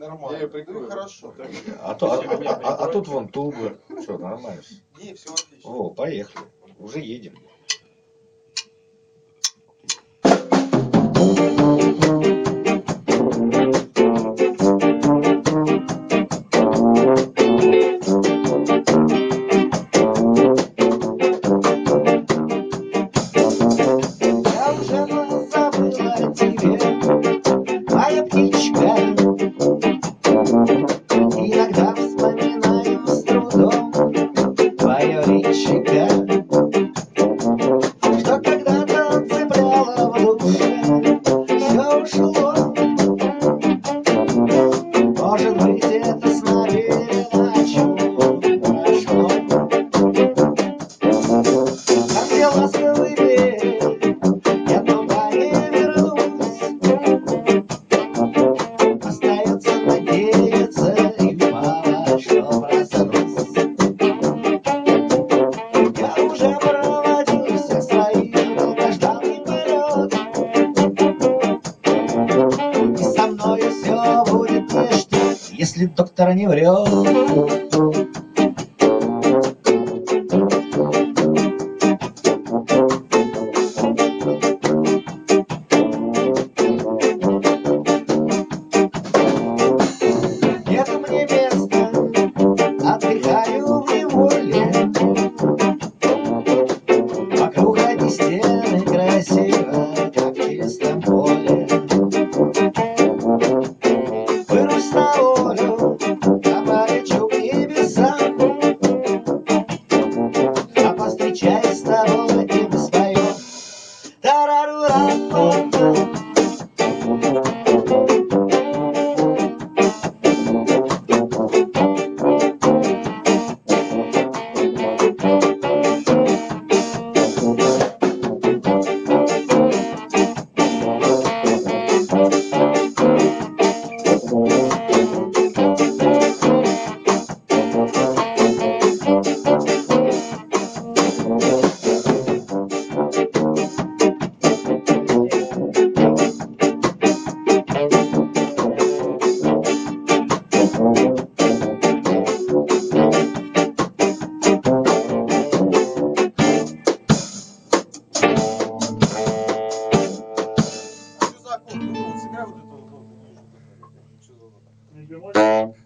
Нормально. Я ее прикрою. Ну, хорошо. А тут вон туба. Что, нормально? Не, все отлично. О, поехали. Уже едем. Я уже позабыла тебе, моя птичка. Иногда вспоминаю с трудом твое личико, что когда-то цепляло в душе, все ушло. Может быть, это с нами иначе прошло. А где ласковый берег, я туда не вернусь. Остается надеяться и мало что проснусь. Я уже проводил всех своих долгожданный полет, и со мною все будет ништяк, если доктор не врет.